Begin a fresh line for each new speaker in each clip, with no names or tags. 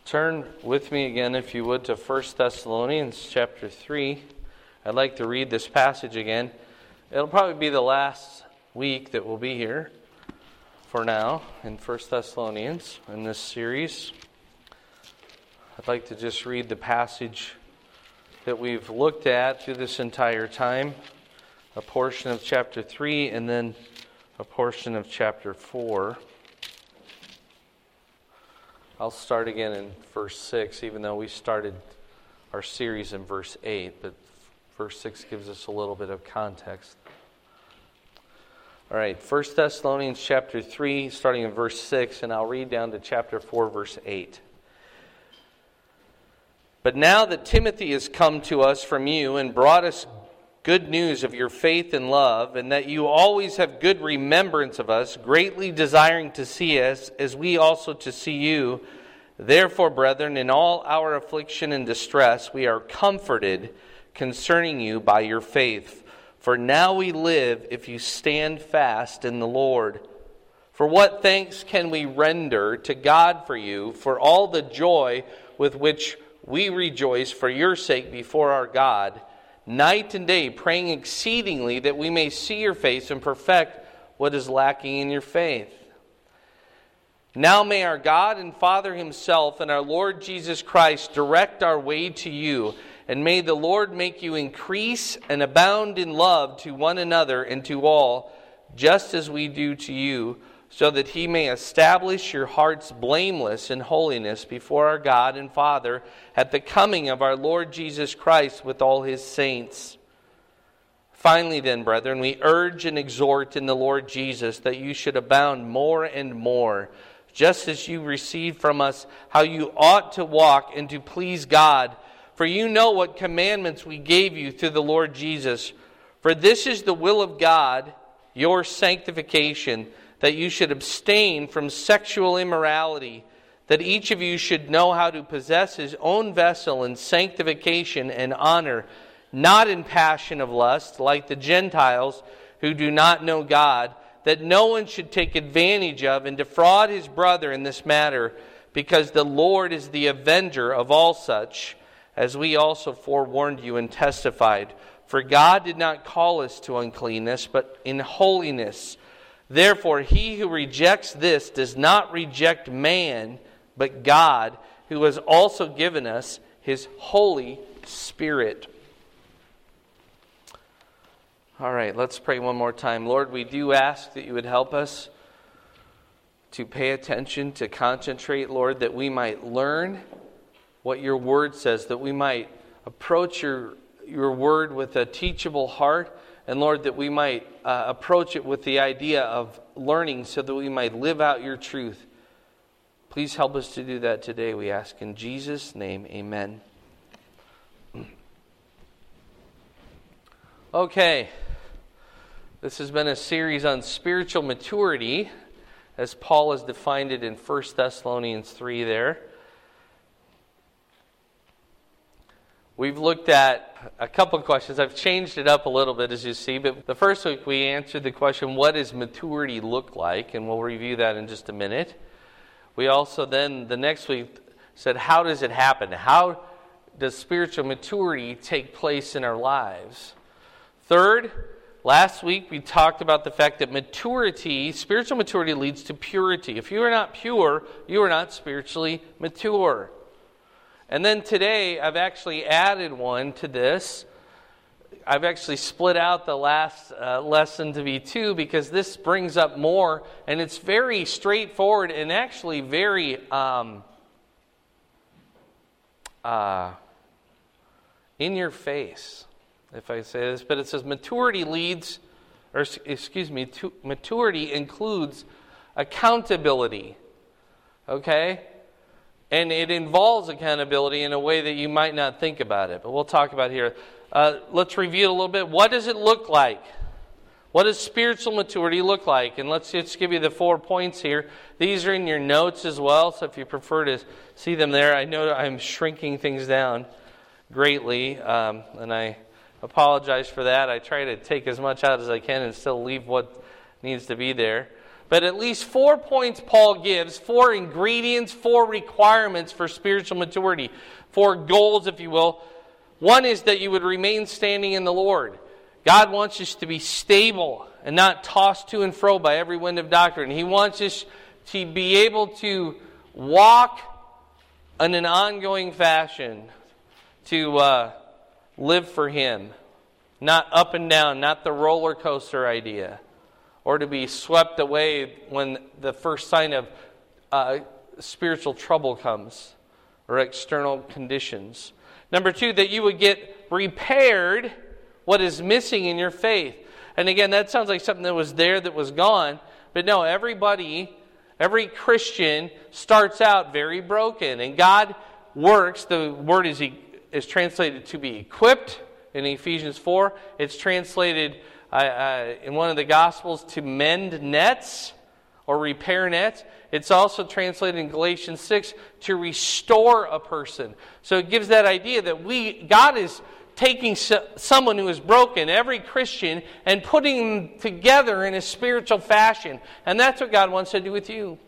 Turn with me again, if you would, to 1 Thessalonians chapter 3. I'd like to read this passage again. It'll probably be the last week that we'll be here for now in 1 Thessalonians in this series. I'd like to just read the passage that we've looked at through this entire time, a portion of chapter 3 and then a portion of chapter 4. I'll start again in verse 6, even though we started our series in verse 8, but verse 6 gives us a little bit of context. All right, 1 Thessalonians chapter 3, starting in verse 6, and I'll read down to chapter 4, verse 8. But now that Timothy has come to us from you and brought us good news of your faith and love, and that you always have good remembrance of us, greatly desiring to see us, as we also to see you. Therefore, brethren, in all our affliction and distress, we are comforted concerning you by your faith. For now we live if you stand fast in the Lord. For what thanks can we render to God for you, for all the joy with which we rejoice for your sake before our God, night and day, praying exceedingly that we may see your face and perfect what is lacking in your faith. Now may our God and Father himself and our Lord Jesus Christ direct our way to you, and may the Lord make you increase and abound in love to one another and to all, just as we do to you, so that he may establish your hearts blameless in holiness before our God and Father at the coming of our Lord Jesus Christ with all his saints. Finally then, brethren, we urge and exhort in the Lord Jesus that you should abound more and more, just as you received from us how you ought to walk and to please God. For you know what commandments we gave you through the Lord Jesus. For this is the will of God, your sanctification, that you should abstain from sexual immorality, that each of you should know how to possess his own vessel in sanctification and honor, not in passion of lust, like the Gentiles who do not know God, that no one should take advantage of and defraud his brother in this matter, because the Lord is the avenger of all such, as we also forewarned you and testified. For God did not call us to uncleanness, but in holiness. Therefore, he who rejects this does not reject man, but God, who has also given us his Holy Spirit. All right, let's pray one more time. Lord, we do ask that you would help us to pay attention, to concentrate, Lord, that we might learn what your word says, that we might approach your word with a teachable heart, and Lord, that we might approach it with the idea of learning so that we might live out your truth. Please help us to do that today, we ask in Jesus' name, amen. Okay, this has been a series on spiritual maturity, as Paul has defined it in 1 Thessalonians 3 there. We've looked at a couple of questions. I've changed it up a little bit, as you see. But the first week we answered the question, what does maturity look like? And we'll review that in just a minute. We also then, the next week, said, how does it happen? How does spiritual maturity take place in our lives? Third, last week we talked about the fact that spiritual maturity leads to purity. If you are not pure, you are not spiritually mature. And then today, I've actually added one to this. I've actually split out the last lesson to be two, because this brings up more, and it's very straightforward and actually very in your face, if I say this. But it says maturity includes accountability. Okay? And it involves accountability in a way that you might not think about it. But we'll talk about it here. Let's review it a little bit. What does it look like? What does spiritual maturity look like? And let's just give you the 4 points here. These are in your notes as well, so if you prefer to see them there. I know I'm shrinking things down greatly, and I apologize for that. I try to take as much out as I can and still leave what needs to be there. But at least 4 points Paul gives, 4 ingredients, 4 requirements for spiritual maturity, 4 goals, if you will. One is that you would remain standing in the Lord. God wants us to be stable and not tossed to and fro by every wind of doctrine. He wants us to be able to walk in an ongoing fashion, to live for Him. Not up and down, not the roller coaster idea. Or to be swept away when the first sign of spiritual trouble comes, or external conditions. Number 2, that you would get repaired what is missing in your faith. And again, that sounds like something that was there that was gone. But no, every Christian starts out very broken. And God works, the word is translated to be equipped in Ephesians 4. It's translated in one of the Gospels to mend nets or repair nets. It's also translated in Galatians 6 to restore a person. So it gives that idea that God is taking someone who is broken, every Christian, and putting them together in a spiritual fashion. And that's what God wants to do with you.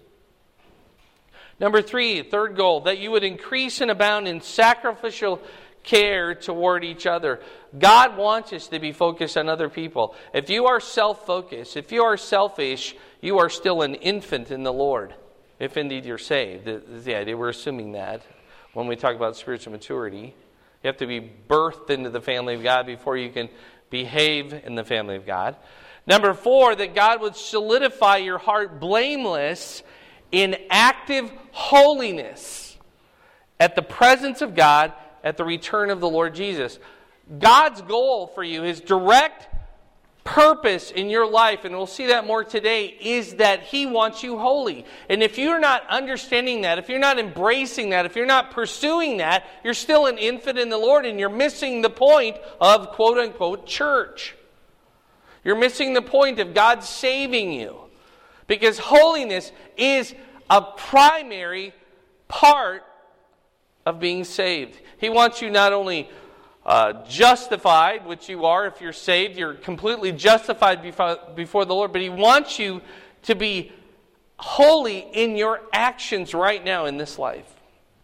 Number 3, third goal, that you would increase and abound in sacrificial care toward each other. God wants us to be focused on other people. If you are self-focused, if you are selfish, you are still an infant in the Lord, if indeed you're saved. Is the idea. We're assuming that when we talk about spiritual maturity. You have to be birthed into the family of God before you can behave in the family of God. Number 4, that God would solidify your heart blameless in active holiness at the presence of God at the return of the Lord Jesus. God's goal for you, His direct purpose in your life, and we'll see that more today, is that He wants you holy. And if you're not understanding that, if you're not embracing that, if you're not pursuing that, you're still an infant in the Lord, and you're missing the point of quote-unquote church. You're missing the point of God saving you. Because holiness is a primary part of being saved. He wants you not only justified, which you are if you're saved, you're completely justified before the Lord, but He wants you to be holy in your actions right now in this life.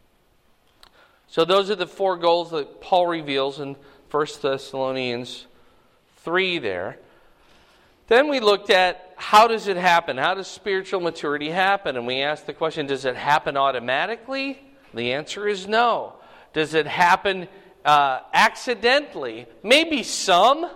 So those are the 4 goals that Paul reveals in 1 Thessalonians 3 there. Then we looked at how does it happen? How does spiritual maturity happen? And we asked the question, does it happen automatically? The answer is no. Does it happen accidentally? Maybe some,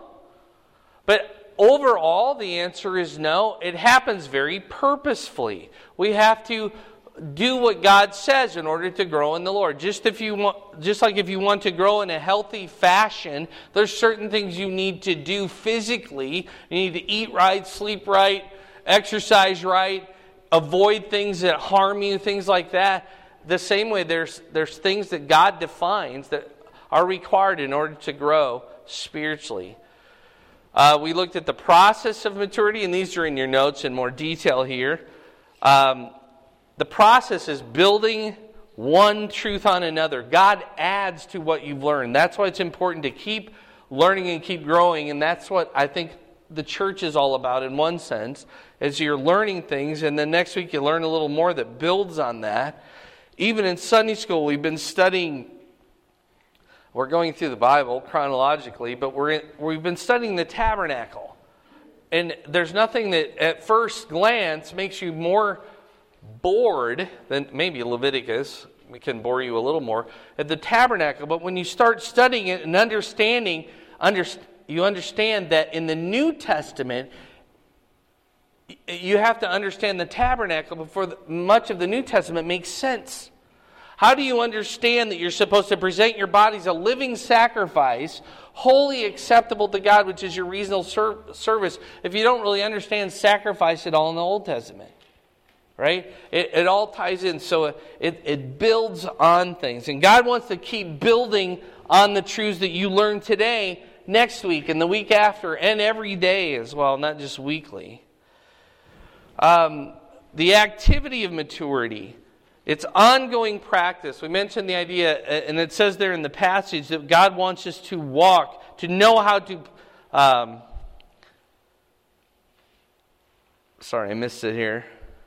but overall the answer is no. It happens very purposefully. We have to do what God says in order to grow in the Lord. Just like if you want to grow in a healthy fashion, there's certain things you need to do physically. You need to eat right, sleep right, exercise right, avoid things that harm you, things like that. The same way, there's things that God defines that are required in order to grow spiritually. We looked at the process of maturity, and these are in your notes in more detail here. The process is building one truth on another. God adds to what you've learned. That's why it's important to keep learning and keep growing, and that's what I think the church is all about in one sense, is you're learning things, and then next week you learn a little more that builds on that. Even in Sunday school, we've been studying, we're going through the Bible chronologically, but we've been studying the tabernacle. And there's nothing that at first glance makes you more bored than maybe Leviticus. We can bore you a little more at the tabernacle. But when you start studying it and understanding, you understand that in the New Testament, you have to understand the tabernacle before much of the New Testament makes sense. How do you understand that you're supposed to present your bodies a living sacrifice, wholly acceptable to God, which is your reasonable service, if you don't really understand sacrifice at all in the Old Testament? Right? It all ties in, so it builds on things. And God wants to keep building on the truths that you learn today, next week, and the week after, and every day as well, not just weekly. The activity of maturity. It's ongoing practice. We mentioned the idea, and it says there in the passage, that God wants us to walk, to know how to Sorry, I missed it here.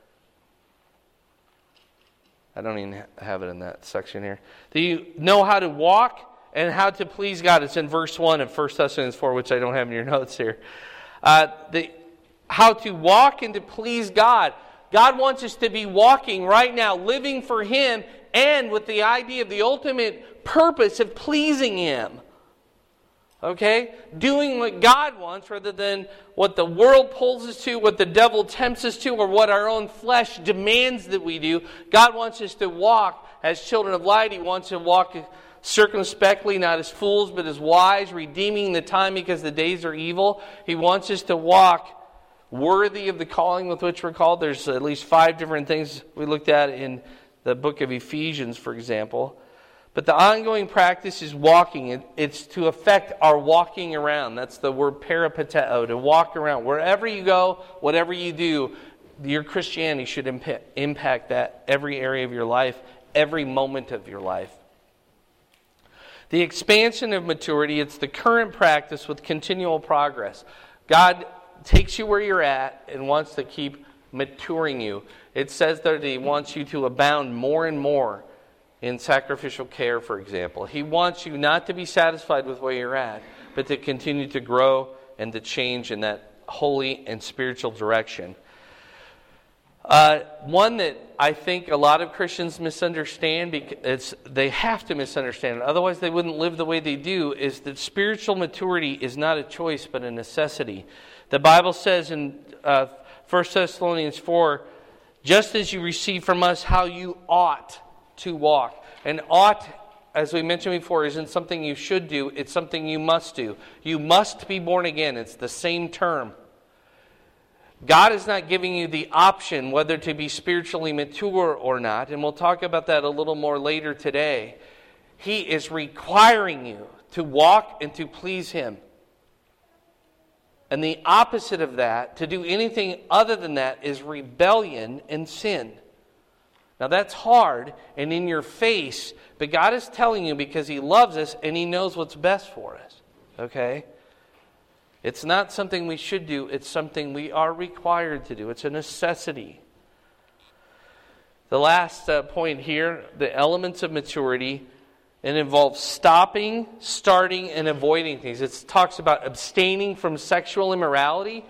I don't even have it in that section here. Do you know how to walk and how to please God? It's in verse 1 of 1 Thessalonians 4, which I don't have in your notes here. How to walk and to please God. God wants us to be walking right now, living for Him, and with the idea of the ultimate purpose of pleasing Him. Okay? Doing what God wants rather than what the world pulls us to, what the devil tempts us to, or what our own flesh demands that we do. God wants us to walk as children of light. He wants to walk circumspectly, not as fools, but as wise, redeeming the time because the days are evil. He wants us to walk worthy of the calling with which we're called. There's at least 5 different things we looked at in the book of Ephesians, for example. But the ongoing practice is walking. It's to affect our walking around. That's the word peripateo, to walk around. Wherever you go, whatever you do, your Christianity should impact that every area of your life, every moment of your life. The expansion of maturity, it's the current practice with continual progress. God takes you where you're at and wants to keep maturing you. It says that He wants you to abound more and more in sacrificial care, for example. He wants you not to be satisfied with where you're at, but to continue to grow and to change in that holy and spiritual direction. One that I think a lot of Christians misunderstand, because they have to misunderstand it, otherwise they wouldn't live the way they do, is that spiritual maturity is not a choice but a necessity. The Bible says in 1 Thessalonians 4, just as you receive from us how you ought to walk. And ought, as we mentioned before, isn't something you should do, it's something you must do. You must be born again. It's the same term. God is not giving you the option whether to be spiritually mature or not, and we'll talk about that a little more later today. He is requiring you to walk and to please Him. And the opposite of that, to do anything other than that, is rebellion and sin. Now that's hard and in your face, but God is telling you because He loves us and He knows what's best for us. Okay? It's not something we should do, it's something we are required to do. It's a necessity. The last point here, the elements of maturity, it involves stopping, starting, and avoiding things. It talks about abstaining from sexual immorality.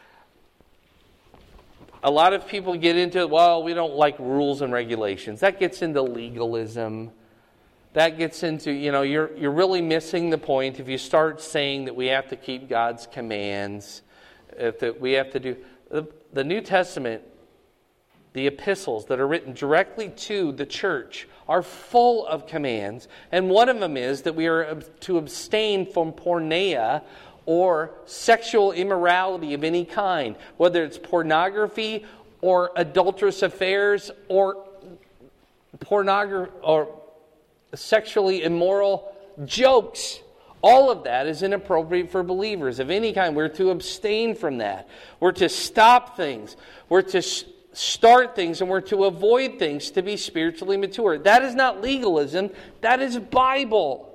A lot of people get into, well, we don't like rules and regulations. That gets into legalism. That gets into, you're really missing the point if you start saying that we have to keep God's commands, that we have to do. The New Testament, the epistles that are written directly to the church are full of commands. And one of them is that we are to abstain from porneia, or sexual immorality of any kind, whether it's pornography or adulterous affairs or pornography or sexually immoral jokes. All of that is inappropriate for believers of any kind. We're to abstain from that. We're to stop things. We're to start things, and we're to avoid things to be spiritually mature. That is not legalism. That is Bible.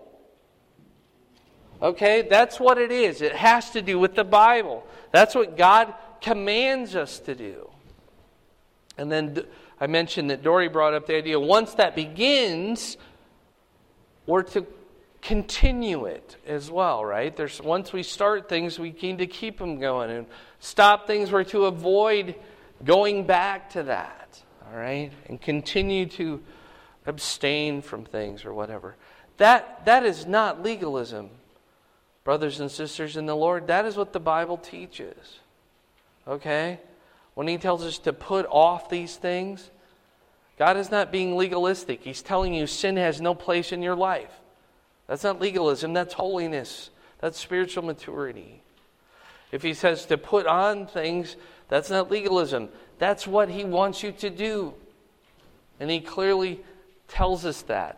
Okay, that's what it is. It has to do with the Bible. That's what God commands us to do. And then I mentioned that Dory brought up the idea, once that begins, we're to continue it as well, right? Once we start things, we need to keep them going. And stop things, we're to avoid going back to that, all right? And continue to abstain from things or whatever. That is not legalism. Brothers and sisters in the Lord, that is what the Bible teaches. Okay? When He tells us to put off these things, God is not being legalistic. He's telling you sin has no place in your life. That's not legalism, that's holiness. That's spiritual maturity. If He says to put on things, that's not legalism. That's what He wants you to do. And He clearly tells us that.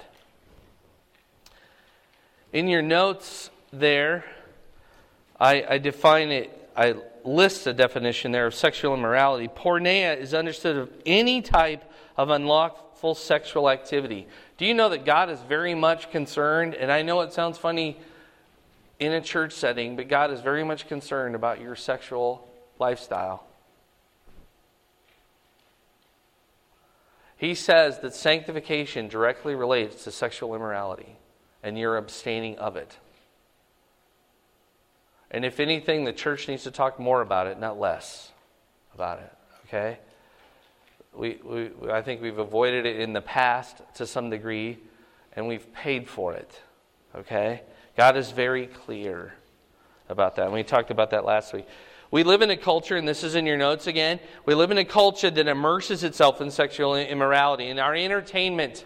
In your notes there, I define it, I list a definition there of sexual immorality. Porneia is understood of any type of unlawful sexual activity. Do you know that God is very much concerned, and I know it sounds funny in a church setting, but God is very much concerned about your sexual lifestyle. He says that sanctification directly relates to sexual immorality, and you're abstaining of it. And if anything, the church needs to talk more about it, not less about it. Okay? I think we've avoided it in the past to some degree, and we've paid for it. Okay? God is very clear about that. And we talked about that last week. We live in a culture, and this is in your notes again, we live in a culture that immerses itself in sexual immorality. In our entertainment,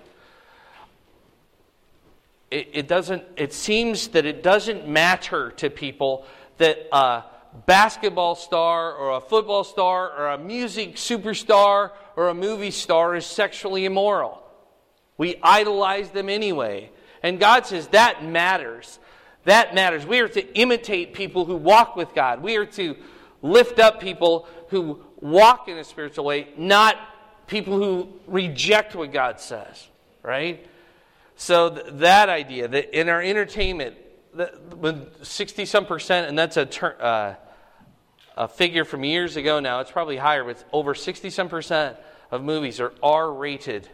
it seems that it doesn't matter to people that a basketball star or a football star or a music superstar or a movie star is sexually immoral. We idolize them anyway. And God says that matters. That matters. We are to imitate people who walk with God. We are to lift up people who walk in a spiritual way, not people who reject what God says. Right? So that idea that in our entertainment, with 60-some%, and that's a figure from years ago now, it's probably higher, but over 60-some% of movies are R-rated.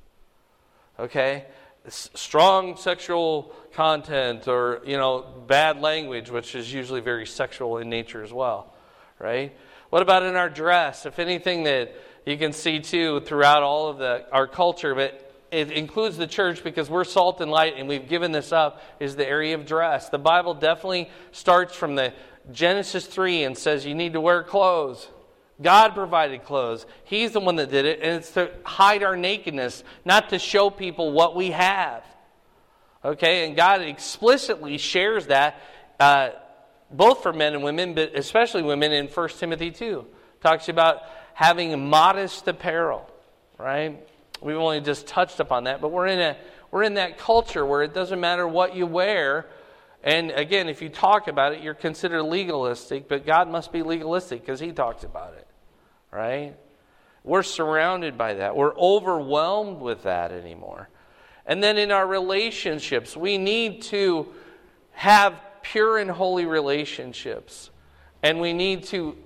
Okay? Strong sexual content or, bad language, which is usually very sexual in nature as well. Right? What about in our dress? If anything that you can see too throughout all of our culture, but it includes the church because we're salt and light and we've given this up, is the area of dress. The Bible definitely starts from the Genesis 3 and says you need to wear clothes. God provided clothes. He's the one that did it, and it's to hide our nakedness, not to show people what we have. Okay, and God explicitly shares that both for men and women, but especially women in 1 Timothy 2. Talks about having modest apparel, right? We've only just touched upon that, but we're in that culture where it doesn't matter what you wear. And again, if you talk about it, you're considered legalistic, but God must be legalistic because He talks about it, right? We're surrounded by that. We're overwhelmed with that anymore. And then in our relationships, we need to have pure and holy relationships. And we need to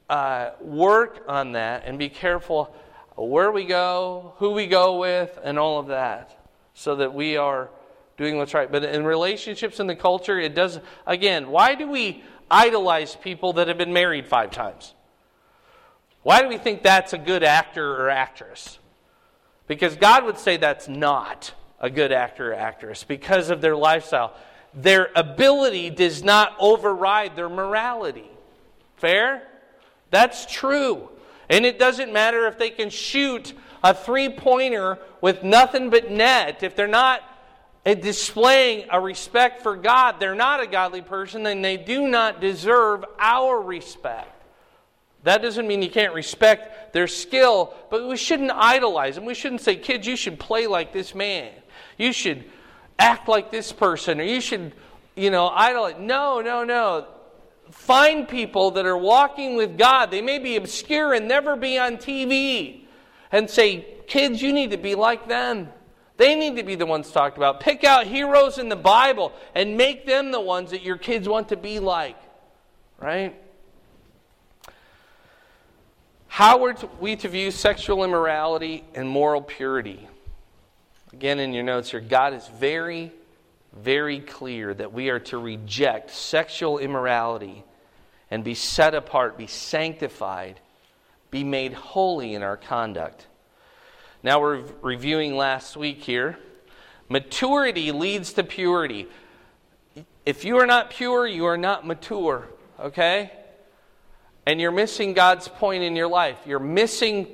work on that and be careful where we go, who we go with, and all of that, so that we are doing what's right. But in relationships in the culture, it does, again, why do we idolize people that have been married 5 times? Why do we think that's a good actor or actress? Because God would say that's not a good actor or actress because of their lifestyle. Their ability does not override their morality. Fair? That's true. And it doesn't matter if they can shoot a 3-pointer with nothing but net. If they're not displaying a respect for God, they're not a godly person, then they do not deserve our respect. That doesn't mean you can't respect their skill, but we shouldn't idolize them. We shouldn't say, kids, you should play like this man. You should act like this person, or you should, idolize. No. Find people that are walking with God. They may be obscure and never be on TV. And say, kids, you need to be like them. They need to be the ones talked about. Pick out heroes in the Bible and make them the ones that your kids want to be like. Right? How are we to view sexual immorality and moral purity? Again, in your notes here, God is very, very clear that we are to reject sexual immorality and be set apart, be sanctified, be made holy in our conduct. Now we're reviewing last week here. Maturity leads to purity. If you are not pure, you are not mature. Okay? And you're missing God's point in your life. You're missing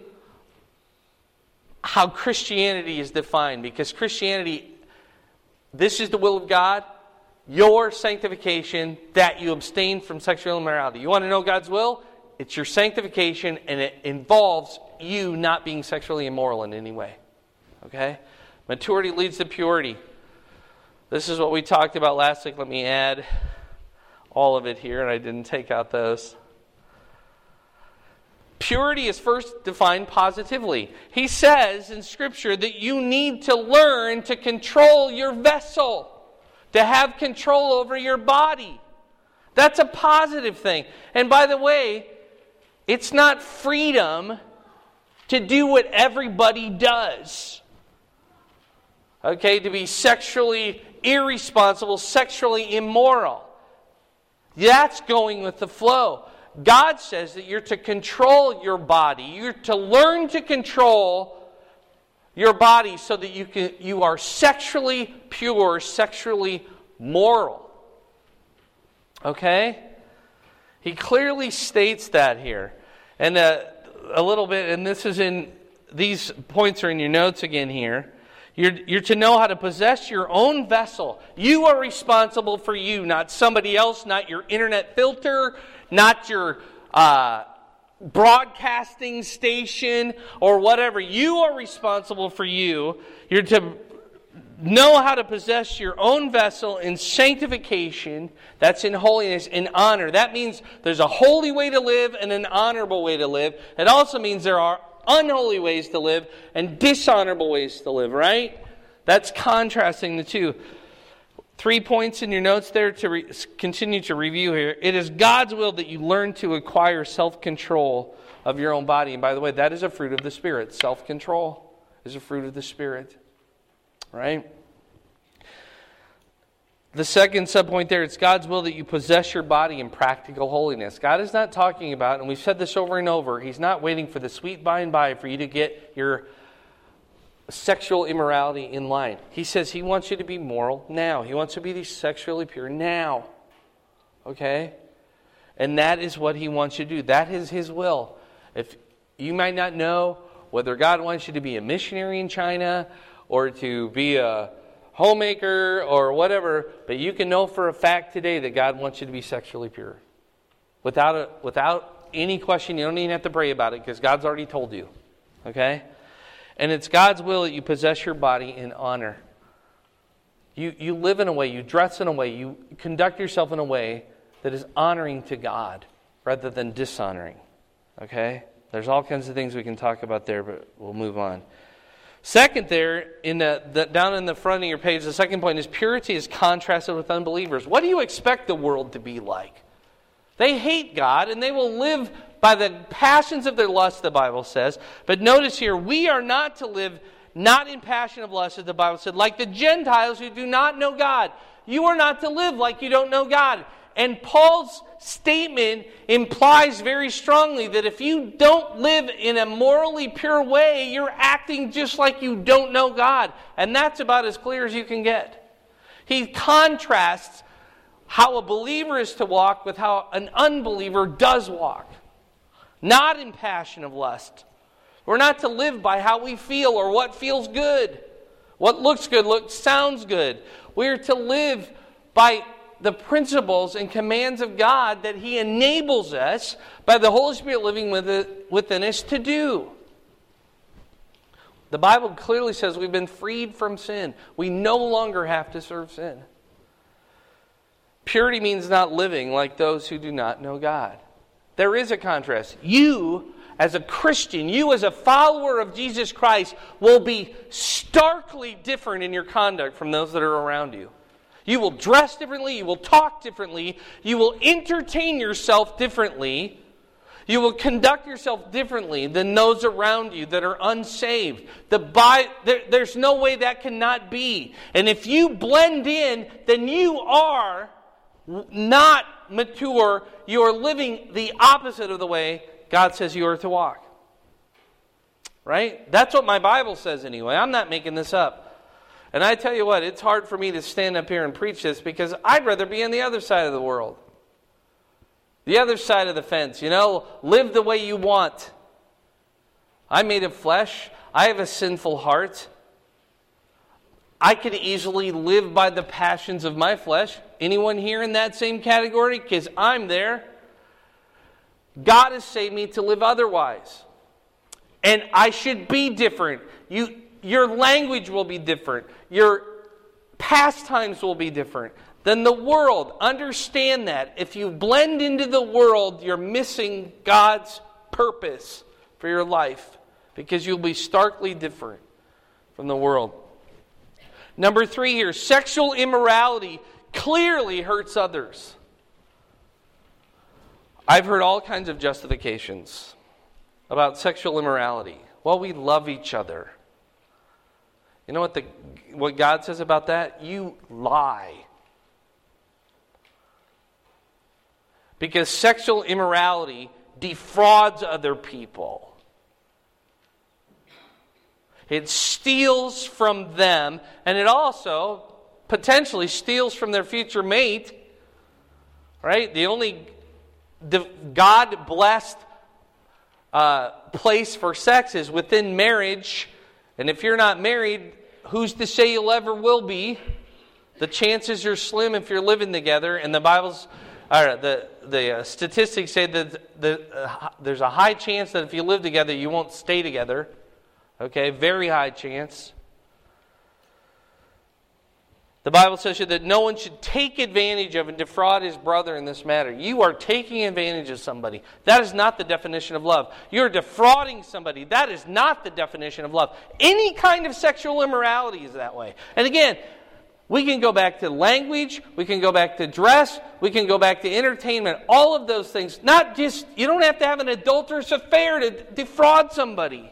how Christianity is defined. Because Christianity, this is the will of God, your sanctification, that you abstain from sexual immorality. You want to know God's will? It's your sanctification, and it involves you not being sexually immoral in any way. Okay? Maturity leads to purity. This is what we talked about last week. Let me add all of it here, and I didn't take out those. Purity is first defined positively. He says in Scripture that you need to learn to control your vessel, to have control over your body. That's a positive thing. And by the way, it's not freedom to do what everybody does. Okay, to be sexually irresponsible, sexually immoral. That's going with the flow. God says that you're to control your body. You're to learn to control your body so that you are sexually pure, sexually moral. Okay? He clearly states that here. And a little bit, and this is in, these points are in your notes again here. You're to know how to possess your own vessel. You are responsible for you, not somebody else, not your internet filter, not your broadcasting station or whatever. You are responsible for you. You're to know how to possess your own vessel in sanctification. That's in holiness, in honor. That means there's a holy way to live and an honorable way to live. It also means there are unholy ways to live and dishonorable ways to live, right? That's contrasting the two. 3 points in your notes there to continue to review here. It is God's will that you learn to acquire self-control of your own body. And by the way, that is a fruit of the Spirit. Self-control is a fruit of the Spirit. Right? The second subpoint there, it's God's will that you possess your body in practical holiness. God is not talking about, and we've said this over and over, He's not waiting for the sweet by and by for you to get your sexual immorality in line. He says He wants you to be moral now. He wants you to be sexually pure now. Okay? And that is what He wants you to do. That is His will. If you might not know whether God wants you to be a missionary in China or to be a homemaker or whatever, but you can know for a fact today that God wants you to be sexually pure. Without any question, you don't even have to pray about it because God's already told you. Okay? And it's God's will that you possess your body in honor. You live in a way, you dress in a way, you conduct yourself in a way that is honoring to God rather than dishonoring. Okay? There's all kinds of things we can talk about there, but we'll move on. Second there, down in the front of your page, the second point is purity is contrasted with unbelievers. What do you expect the world to be like? They hate God and they will live by the passions of their lust, the Bible says. But notice here, we are not to live not in passion of lust, as the Bible said, like the Gentiles who do not know God. You are not to live like you don't know God. And Paul's statement implies very strongly that if you don't live in a morally pure way, you're acting just like you don't know God. And that's about as clear as you can get. He contrasts how a believer is to walk with how an unbeliever does walk. Not in passion of lust. We're not to live by how we feel or what feels good. What looks good, sounds good. We're to live by the principles and commands of God that He enables us by the Holy Spirit living within us to do. The Bible clearly says we've been freed from sin. We no longer have to serve sin. Purity means not living like those who do not know God. There is a contrast. You, as a Christian, you as a follower of Jesus Christ, will be starkly different in your conduct from those that are around you. You will dress differently. You will talk differently. You will entertain yourself differently. You will conduct yourself differently than those around you that are unsaved. There's no way that cannot be. And if you blend in, then you are not mature. You are living the opposite of the way God says you are to walk. Right? That's what my Bible says anyway. I'm not making this up. And I tell you what, it's hard for me to stand up here and preach this because I'd rather be on the other side of the world. The other side of the fence, live the way you want. I'm made of flesh. I have a sinful heart. I could easily live by the passions of my flesh. Anyone here in that same category? Because I'm there. God has saved me to live otherwise. And I should be different. Your language will be different. Your pastimes will be different than the world. Understand that. If you blend into the world, you're missing God's purpose for your life because you'll be starkly different from the world. Number 3 here, sexual immorality clearly hurts others. I've heard all kinds of justifications about sexual immorality. Well, we love each other. You know what God says about that? You lie. Because sexual immorality defrauds other people. It steals from them, and it also potentially steals from their future mate. Right? The only God-blessed place for sex is within marriage. And if you're not married, who's to say you'll ever will be? The chances are slim if you're living together. And the statistics say that there's a high chance that if you live together, you won't stay together. Okay, very high chance. The Bible says here that no one should take advantage of and defraud his brother in this matter. You are taking advantage of somebody. That is not the definition of love. You're defrauding somebody. That is not the definition of love. Any kind of sexual immorality is that way. And again, we can go back to language, we can go back to dress, we can go back to entertainment, all of those things. Not just, you don't have to have an adulterous affair to defraud somebody.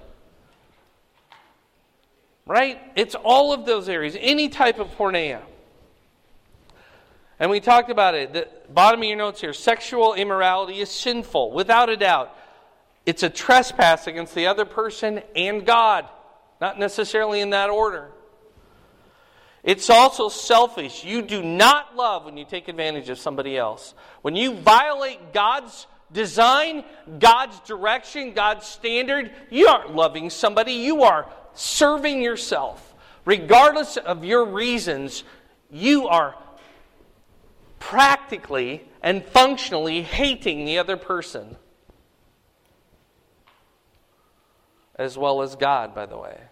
Right? It's all of those areas. Any type of porneia. And we talked about it. The bottom of your notes here. Sexual immorality is sinful. Without a doubt. It's a trespass against the other person and God. Not necessarily in that order. It's also selfish. You do not love when you take advantage of somebody else. When you violate God's design, God's direction, God's standard, you aren't loving somebody. You are serving yourself. Regardless of your reasons, you are practically and functionally hating the other person. As well as God, by the way.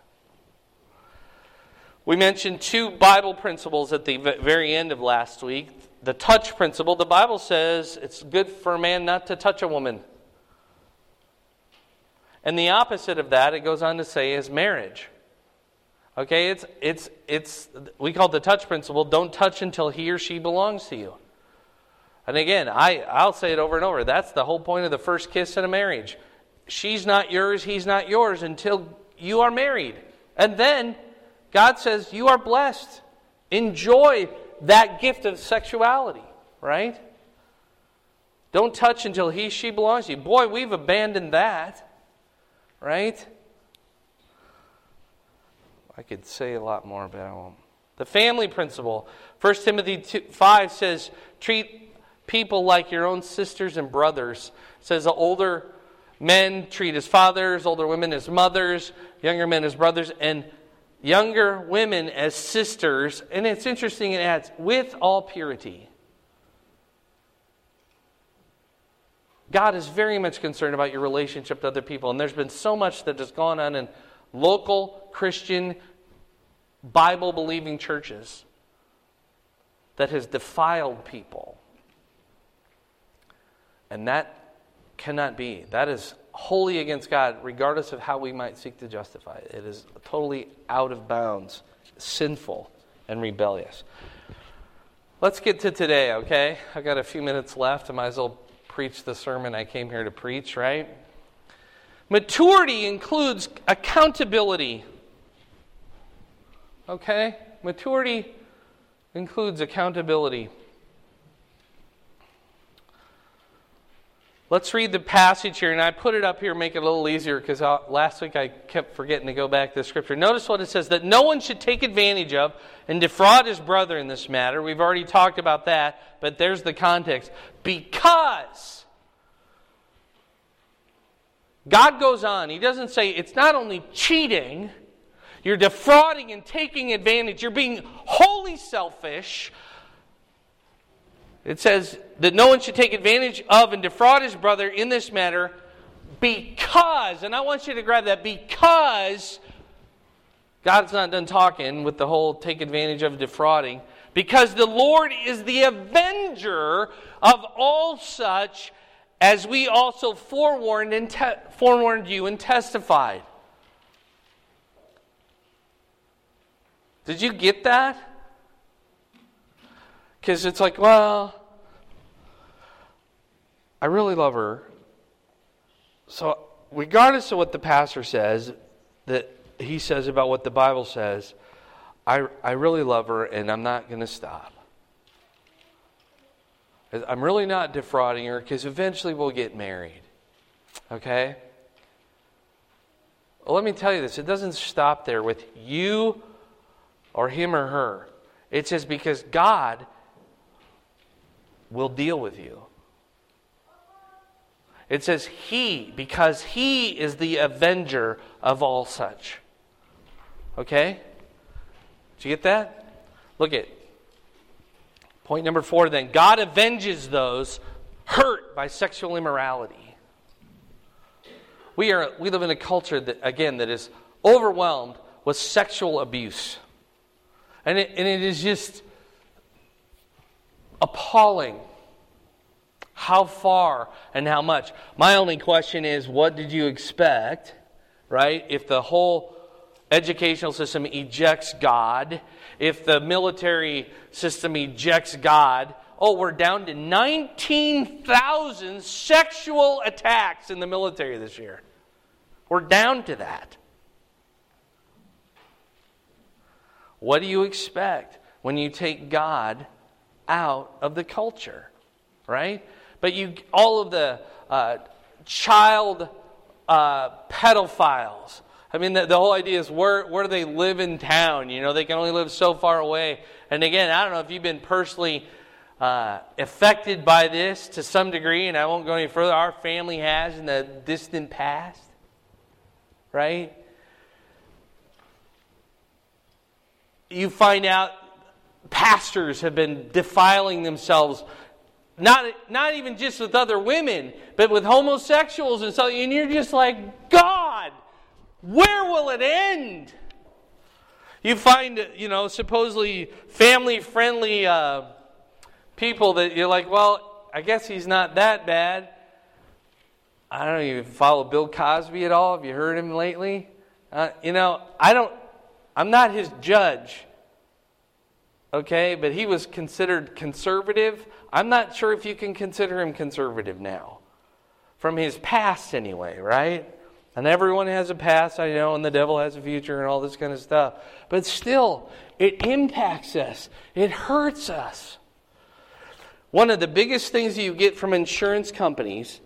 We mentioned 2 Bible principles at the very end of last week. The touch principle. The Bible says it's good for a man not to touch a woman. And the opposite of that, it goes on to say, is marriage. Okay, it's we call it the touch principle. Don't touch until he or she belongs to you. And again, I'll say it over and over. That's the whole point of the first kiss in a marriage. She's not yours, he's not yours until you are married. And then God says you are blessed. Enjoy that gift of sexuality, right? Don't touch until he, she belongs to you. Boy, we've abandoned that, right? I could say a lot more, but I won't. The family principle. 1 Timothy 5 says, treat people like your own sisters and brothers. It says the older men treat as fathers, older women as mothers, younger men as brothers, and younger women as sisters. And it's interesting, it adds, with all purity. God is very much concerned about your relationship to other people. And there's been so much that has gone on in local Christian, Bible-believing churches that has defiled people. And that cannot be. That is wholly against God, regardless of how we might seek to justify it. It is totally out of bounds, sinful, and rebellious. Let's get to today, okay? I've got a few minutes left. I might as well preach the sermon I came here to preach, right? Maturity includes accountability. Okay? Maturity includes accountability. Let's read the passage here, and I put it up here to make it a little easier because last week I kept forgetting to go back to the scripture. Notice what it says, that no one should take advantage of and defraud his brother in this matter. We've already talked about that, but there's the context. Because God goes on, He doesn't say it's not only cheating, you're defrauding and taking advantage, you're being wholly selfish. It says that no one should take advantage of and defraud his brother in this matter because, and I want you to grab that, because God's not done talking with the whole take advantage of defrauding, because the Lord is the avenger of all such, as we also forewarned you and testified. Did you get that? Because it's like, well, I really love her. So regardless of what the pastor says, that he says about what the Bible says, I really love her and I'm not going to stop. I'm really not defrauding her because eventually we'll get married. Okay? Well, let me tell you this. It doesn't stop there with you or him or her. It says because God will deal with you. It says because He is the avenger of all such. Okay? Did you get that? Look at point number 4 then. God avenges those hurt by sexual immorality. We live in a culture that is overwhelmed with sexual abuse. And it is just appalling how far and how much. My only question is, what did you expect, right? If the whole educational system ejects God, if the military system ejects God, we're down to 19,000 sexual attacks in the military this year. We're down to that. What do you expect when you take God out of the culture, right? But all of the child pedophiles. I mean, the whole idea is where do they live in town? You know, they can only live so far away. And again, I don't know if you've been personally affected by this to some degree, and I won't go any further. Our family has in the distant past, right? You find out pastors have been defiling themselves, not even just with other women, but with homosexuals and so. And you're just like, God, where will it end? You find, supposedly family-friendly people that you're like, well, I guess he's not that bad. I don't know, you follow Bill Cosby at all? Have you heard him lately? I'm not his judge. Okay, but he was considered conservative. I'm not sure if you can consider him conservative now. From his past anyway, right? And everyone has a past, I know, and the devil has a future and all this kind of stuff. But still, it impacts us. It hurts us. One of the biggest things you get from insurance companies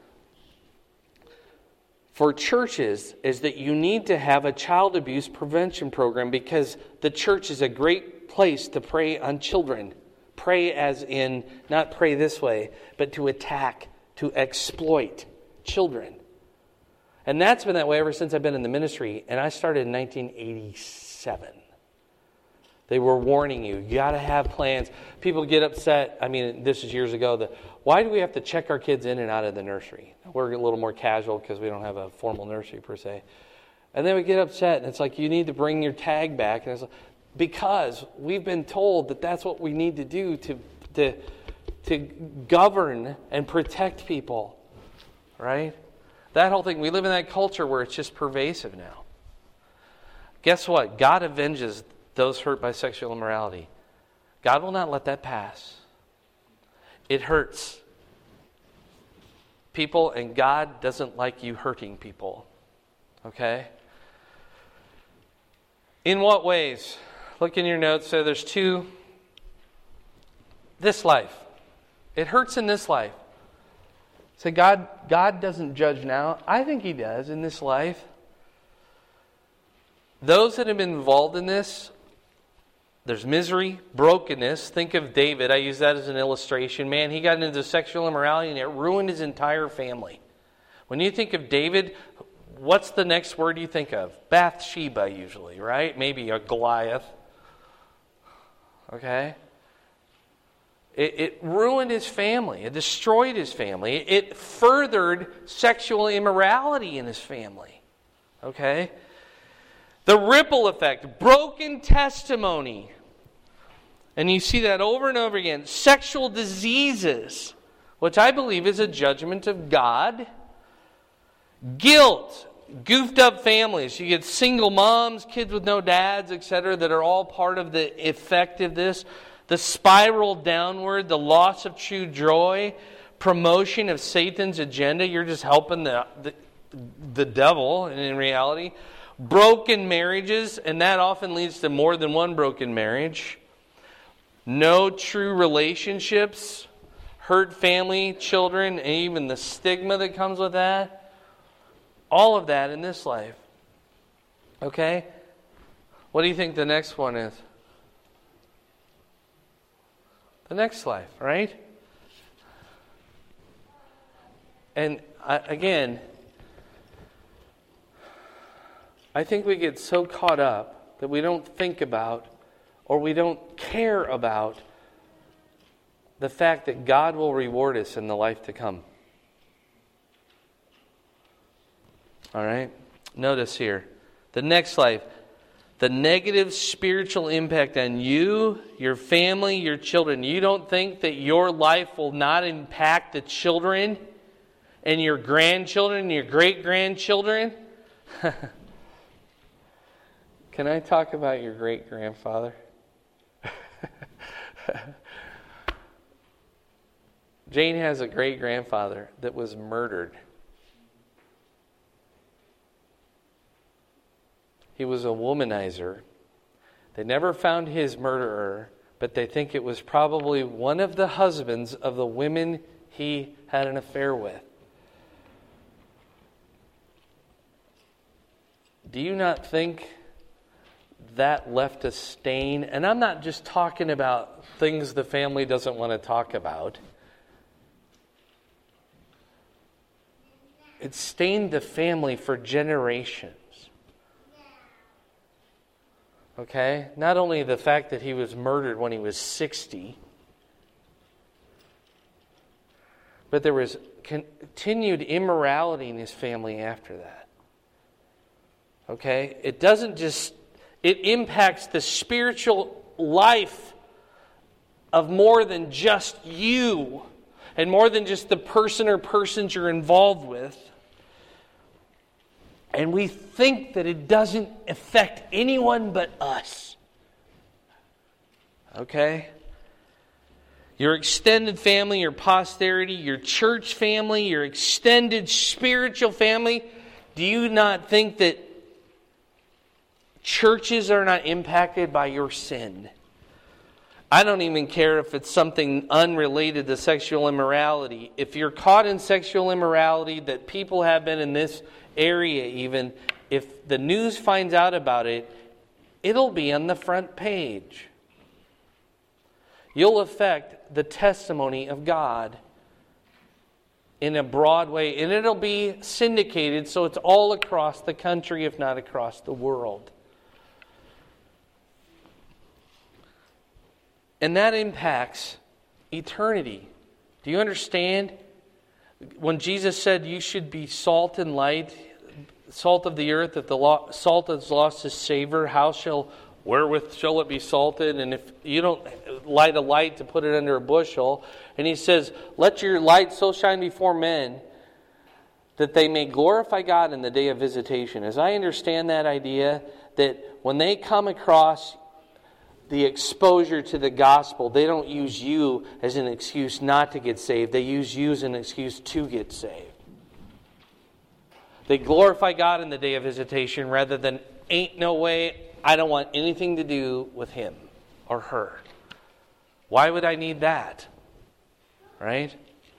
for churches is that you need to have a child abuse prevention program because the church is a great place to prey on children. Prey as in, not pray this way, but to attack, to exploit children. And that's been that way ever since I've been in the ministry, and I started in 1987. They were warning you got to have plans. People get upset. I mean, this is years ago. Why do we have to check our kids in and out of the nursery? We're a little more casual because we don't have a formal nursery per se. And then we get upset, and it's like, you need to bring your tag back. And it's like, because we've been told that that's what we need to do to govern and protect people, right? That whole thing, we live in that culture where it's just pervasive now. Guess what? God avenges those hurt by sexual immorality. God will not let that pass. It hurts people, and God doesn't like you hurting people. Okay? In what ways? Look in your notes. So there's 2. This life. It hurts in this life. Say, God doesn't judge now. I think He does in this life. Those that have been involved in this, there's misery, brokenness. Think of David. I use that as an illustration. Man, he got into sexual immorality and it ruined his entire family. When you think of David, what's the next word you think of? Bathsheba usually, right? Maybe a Goliath. Okay? It ruined his family. It destroyed his family. It furthered sexual immorality in his family. Okay? The ripple effect, broken testimony. And you see that over and over again. Sexual diseases, which I believe is a judgment of God. Guilt, goofed up families. You get single moms, kids with no dads, etc., that are all part of the effect of this. The spiral downward, the loss of true joy, promotion of Satan's agenda. You're just helping the devil, and in reality, broken marriages, and that often leads to more than one broken marriage, no true relationships, hurt family, children, and even the stigma that comes with that. All of that in this life. Okay? What do you think the next one is? The next life, right? And again, I think we get so caught up that we don't think about or we don't care about the fact that God will reward us in the life to come. All right? Notice here, the next life, the negative spiritual impact on you, your family, your children. You don't think that your life will not impact the children and your grandchildren and your great-grandchildren? Can I talk about your great-grandfather? Jane has a great-grandfather that was murdered. He was a womanizer. They never found his murderer, but they think it was probably one of the husbands of the women he had an affair with. Do you not think that left a stain? And I'm not just talking about things the family doesn't want to talk about. It stained the family for generations. Okay? Not only the fact that he was murdered when he was 60, but there was continued immorality in his family after that. Okay? It doesn't just... It impacts the spiritual life of more than just you and more than just the person or persons you're involved with. And we think that it doesn't affect anyone but us. Okay? Your extended family, your posterity, your church family, your extended spiritual family. Do you not think that churches are not impacted by your sin? I don't even care if it's something unrelated to sexual immorality. If you're caught in sexual immorality, that people have been in this area even, if the news finds out about it, it'll be on the front page. You'll affect the testimony of God in a broad way, and it'll be syndicated so it's all across the country, if not across the world. And that impacts eternity. Do you understand? When Jesus said you should be salt and light, salt of the earth, if the salt has lost its savor, wherewith shall it be salted? And if you don't light a light to put it under a bushel. And he says, let your light so shine before men that they may glorify God in the day of visitation. As I understand that idea, that when they come across the exposure to the gospel, they don't use you as an excuse not to get saved. They use you as an excuse to get saved. They glorify God in the day of visitation rather than, ain't no way, I don't want anything to do with him or her. Why would I need that? Right?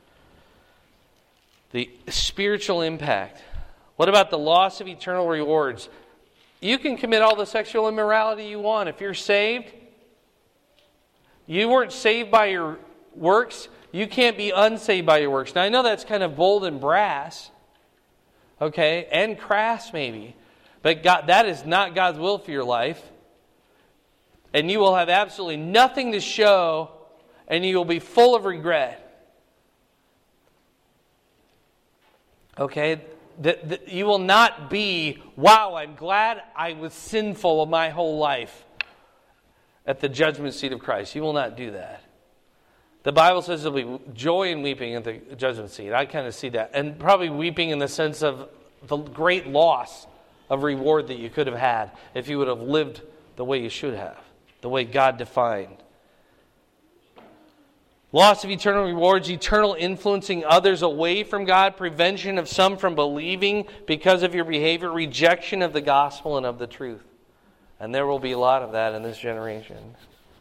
The spiritual impact. What about the loss of eternal rewards? You can commit all the sexual immorality you want. If you're saved, you weren't saved by your works. You can't be unsaved by your works. Now, I know that's kind of bold and brass, okay, and crass maybe. But God, that is not God's will for your life. And you will have absolutely nothing to show, and you will be full of regret. Okay? You will not be, wow, I'm glad I was sinful my whole life at the judgment seat of Christ. You will not do that. The Bible says there will be joy and weeping at the judgment seat. I kind of see that. And probably weeping in the sense of the great loss of reward that you could have had if you would have lived the way you should have, the way God defined. Loss of eternal rewards, eternal influencing others away from God, prevention of some from believing because of your behavior, rejection of the gospel and of the truth. And there will be a lot of that in this generation.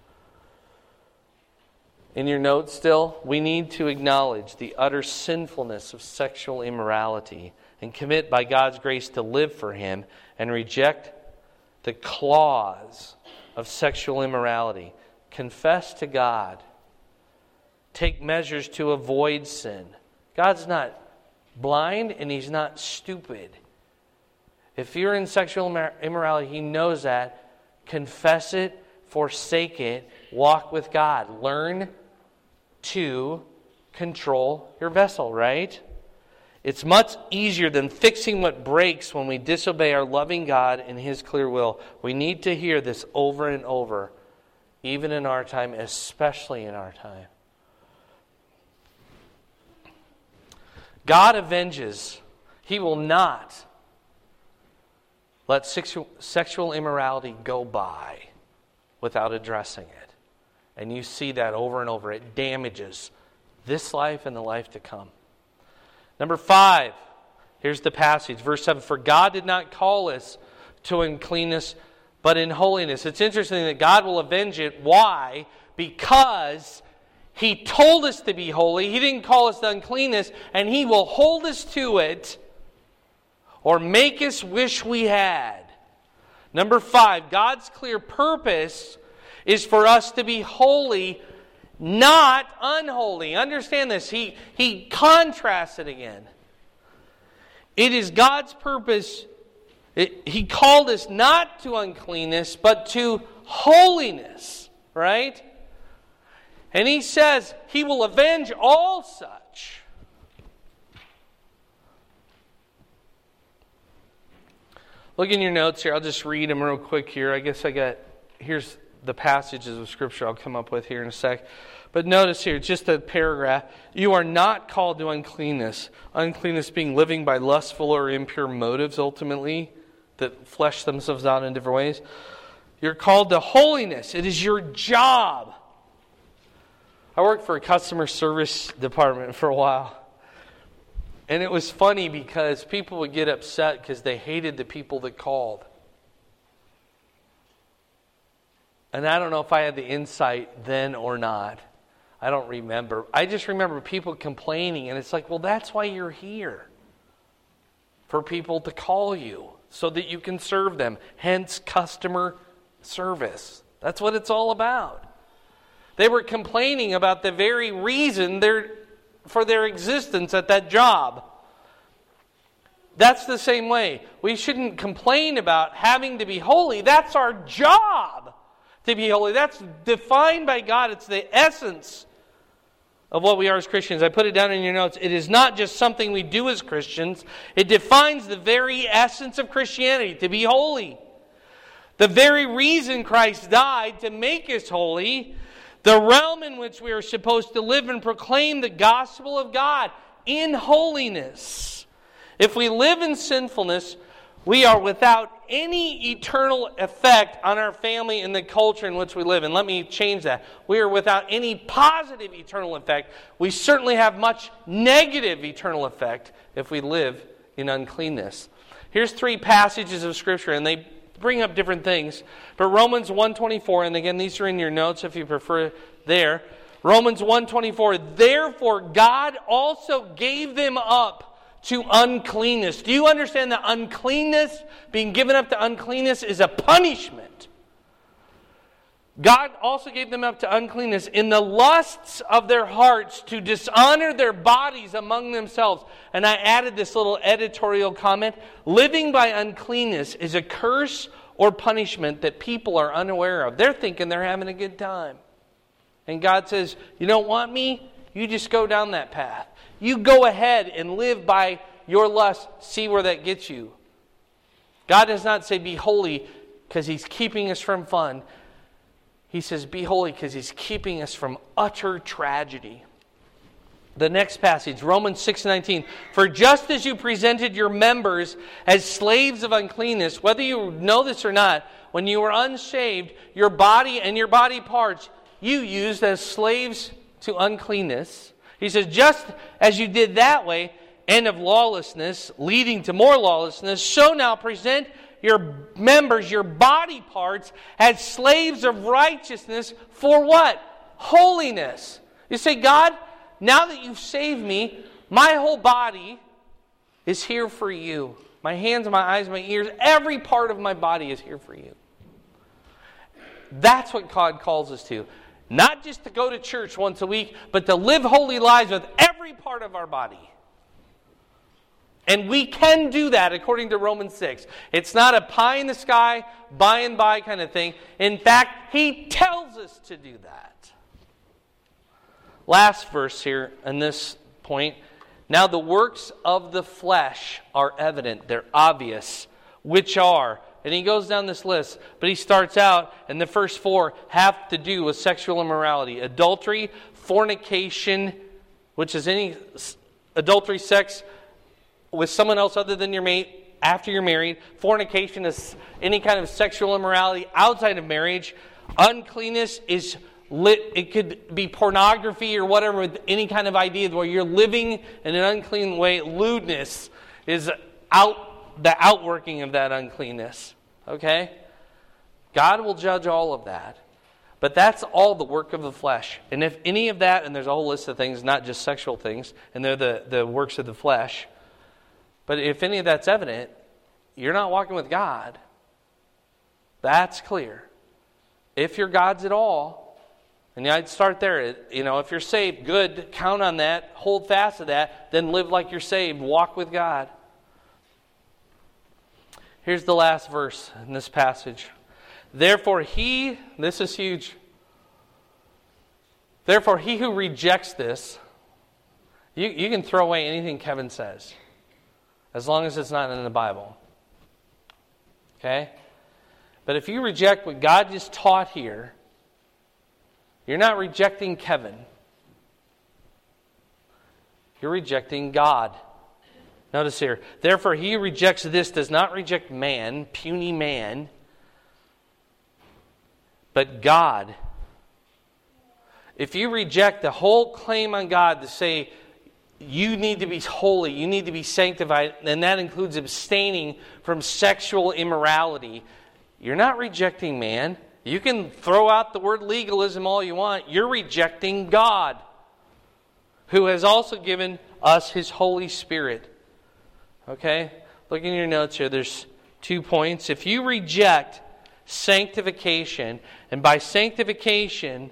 In your notes still, we need to acknowledge the utter sinfulness of sexual immorality and commit by God's grace to live for Him and reject the clause of sexual immorality. Confess to God. Take measures to avoid sin. God's not blind and He's not stupid. If you're in sexual immorality, He knows that. Confess it, forsake it, walk with God. Learn to control your vessel, right? It's much easier than fixing what breaks when we disobey our loving God and His clear will. We need to hear this over and over, even in our time, especially in our time. God avenges. He will not let sexual immorality go by without addressing it. And you see that over and over. It damages this life and the life to come. Number 5, here's the passage, verse 7. For God did not call us to uncleanness, but in holiness. It's interesting that God will avenge it. Why? Because He told us to be holy. He didn't call us to uncleanness, and He will hold us to it or make us wish we had. Number 5, God's clear purpose is for us to be holy, not unholy. Understand this. He contrasts it again. It is God's purpose. He called us not to uncleanness, but to holiness. Right? And He says He will avenge all such. Look in your notes here. I'll just read them real quick here. I guess here's the passages of Scripture I'll come up with here in a sec. But notice here, just a paragraph. You are not called to uncleanness. Uncleanness being living by lustful or impure motives, ultimately, that flesh themselves out in different ways. You're called to holiness. It is your job. I worked for a customer service department for a while. And it was funny because people would get upset because they hated the people that called. And I don't know if I had the insight then or not. I don't remember. I just remember people complaining, and it's like, well, that's why you're here. For people to call you so that you can serve them. Hence, customer service. That's what it's all about. They were complaining about the very reason for their existence at that job. That's the same way. We shouldn't complain about having to be holy. That's our job. To be holy. That's defined by God. It's the essence of what we are as Christians. I put it down in your notes. It is not just something we do as Christians. It defines the very essence of Christianity, to be holy. The very reason Christ died, to make us holy. The realm in which we are supposed to live and proclaim the gospel of God in holiness. If we live in sinfulness, we are without any eternal effect on our family and the culture in which we live. And let me change that. We are without any positive eternal effect. We certainly have much negative eternal effect if we live in uncleanness. Here's 3 passages of Scripture, and they bring up different things. But Romans 1:24, and again, these are in your notes if you prefer there. Romans 1:24, therefore God also gave them up to uncleanness. Do you understand that uncleanness, being given up to uncleanness, is a punishment? God also gave them up to uncleanness in the lusts of their hearts to dishonor their bodies among themselves. And I added this little editorial comment. Living by uncleanness is a curse or punishment that people are unaware of. They're thinking they're having a good time. And God says, you don't want me? You just go down that path. You go ahead and live by your lust. See where that gets you. God does not say be holy because He's keeping us from fun. He says be holy because He's keeping us from utter tragedy. The next passage, Romans 6:19. For just as you presented your members as slaves of uncleanness, whether you know this or not, when you were unshaved, your body and your body parts you used as slaves to uncleanness. He says, just as you did that way, and of lawlessness, leading to more lawlessness, so now present your members, your body parts, as slaves of righteousness for what? Holiness. You say, God, now that you've saved me, my whole body is here for you. My hands, my eyes, my ears, every part of my body is here for you. That's what God calls us to. Not just to go to church once a week, but to live holy lives with every part of our body. And we can do that according to Romans 6. It's not a pie in the sky, by and by kind of thing. In fact, He tells us to do that. Last verse here in this point. Now the works of the flesh are evident. They're obvious. Which are... And he goes down this list, but he starts out, and the first four have to do with sexual immorality. Adultery, fornication, which is any adultery, sex with someone else other than your mate after you're married. Fornication is any kind of sexual immorality outside of marriage. Uncleanness is it could be pornography or whatever, with any kind of idea where you're living in an unclean way. Lewdness is the outworking of that uncleanness. Okay? God will judge all of that. But that's all the work of the flesh. And if any of that, and there's a whole list of things, not just sexual things, and they're the works of the flesh. But if any of that's evident, you're not walking with God. That's clear. If you're God's at all, and I'd start there. If you're saved, good, count on that, hold fast to that, then live like you're saved, walk with God. Here's the last verse in this passage. Therefore this is huge. Therefore he who rejects this, you can throw away anything Kevin says, as long as it's not in the Bible. Okay? But if you reject what God just taught here, you're not rejecting Kevin. You're rejecting God. Notice here, therefore he who rejects this does not reject man, puny man, but God. If you reject the whole claim on God to say you need to be holy, you need to be sanctified, and that includes abstaining from sexual immorality, you're not rejecting man. You can throw out the word legalism all you want. You're rejecting God, who has also given us His Holy Spirit. Okay? Look in your notes here. There's 2 points. If you reject sanctification, and by sanctification,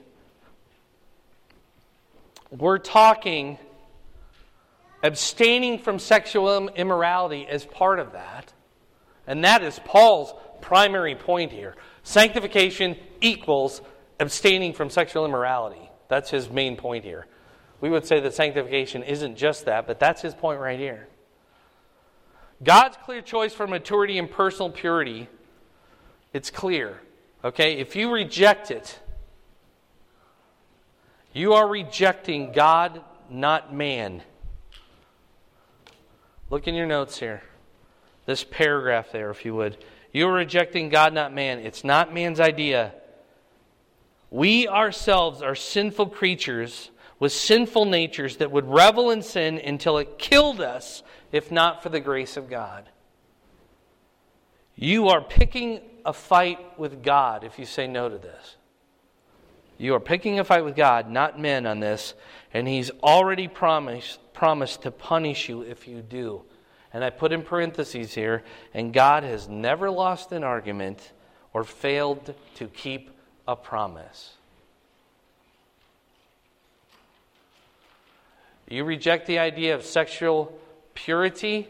we're talking abstaining from sexual immorality as part of that. And that is Paul's primary point here. Sanctification equals abstaining from sexual immorality. That's his main point here. We would say that sanctification isn't just that, but that's his point right here. God's clear choice for maturity and personal purity, it's clear. Okay? If you reject it, you are rejecting God, not man. Look in your notes here. This paragraph there, if you would. You are rejecting God, not man. It's not man's idea. We ourselves are sinful creatures with sinful natures that would revel in sin until it killed us, if not for the grace of God. You are picking a fight with God if you say no to this. You are picking a fight with God, not men, on this, and He's already promised to punish you if you do. And I put in parentheses here, and God has never lost an argument or failed to keep a promise. You reject the idea of sexual purity,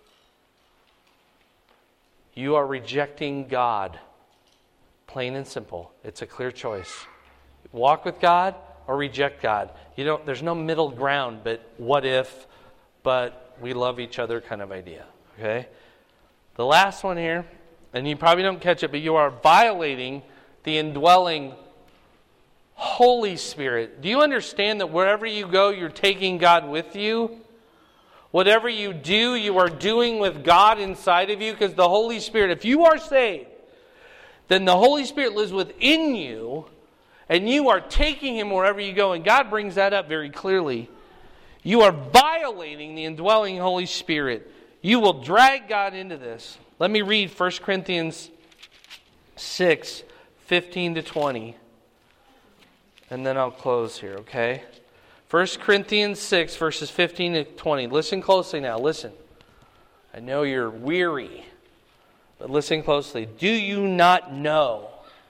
you are rejecting God. Plain and simple. It's a clear choice. Walk with God or reject God. There's no middle ground, but what if, but we love each other kind of idea. Okay? The last one here, and you probably don't catch it, but you are violating the indwelling Holy Spirit. Do you understand that wherever you go, you're taking God with you? Whatever you do, you are doing with God inside of you, because the Holy Spirit, if you are saved, then the Holy Spirit lives within you, and you are taking him wherever you go, and God brings that up very clearly, you are violating the indwelling Holy Spirit. You will drag God into this. Let me read 1 Corinthians 6, 15 to 20. And then I'll close here, okay? 1 Corinthians 6, verses 15 to 20. Listen closely now. Listen. I know you're weary, but listen closely. Do you not know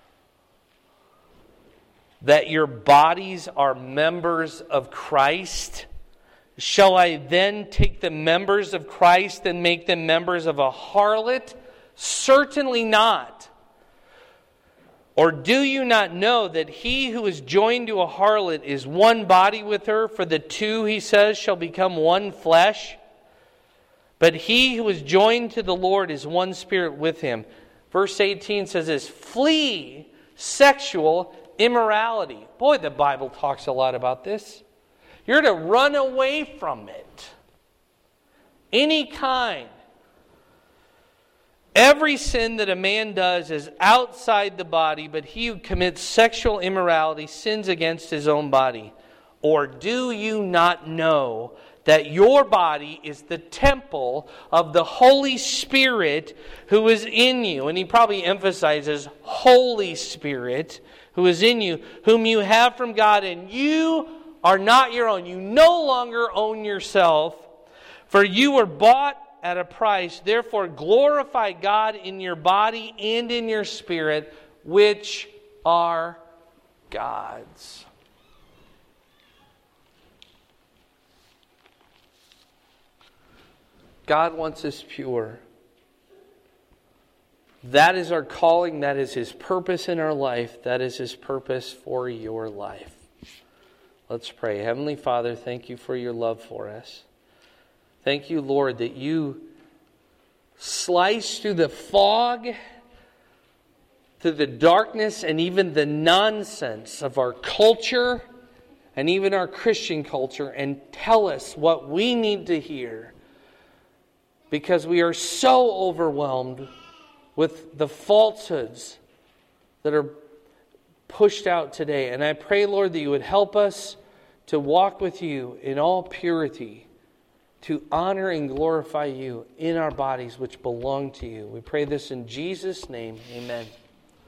that your bodies are members of Christ? Shall I then take the members of Christ and make them members of a harlot? Certainly not. Or do you not know that he who is joined to a harlot is one body with her? For the two, he says, shall become one flesh. But he who is joined to the Lord is one spirit with him. Verse 18 says this, flee sexual immorality. Boy, the Bible talks a lot about this. You're to run away from it. Any kind. Every sin that a man does is outside the body, but he who commits sexual immorality sins against his own body. Or do you not know that your body is the temple of the Holy Spirit who is in you? And he probably emphasizes Holy Spirit who is in you, whom you have from God, and you are not your own. You no longer own yourself, for you were bought at a price. Therefore, glorify God in your body and in your spirit, which are God's. God wants us pure. That is our calling. That is His purpose in our life. That is His purpose for your life. Let's pray. Heavenly Father, thank you for your love for us. Thank you, Lord, that you slice through the fog, through the darkness, and even the nonsense of our culture and even our Christian culture, and tell us what we need to hear, because we are so overwhelmed with the falsehoods that are pushed out today. And I pray, Lord, that you would help us to walk with you in all purity, to honor and glorify you in our bodies which belong to you. We pray this in Jesus' name. Amen.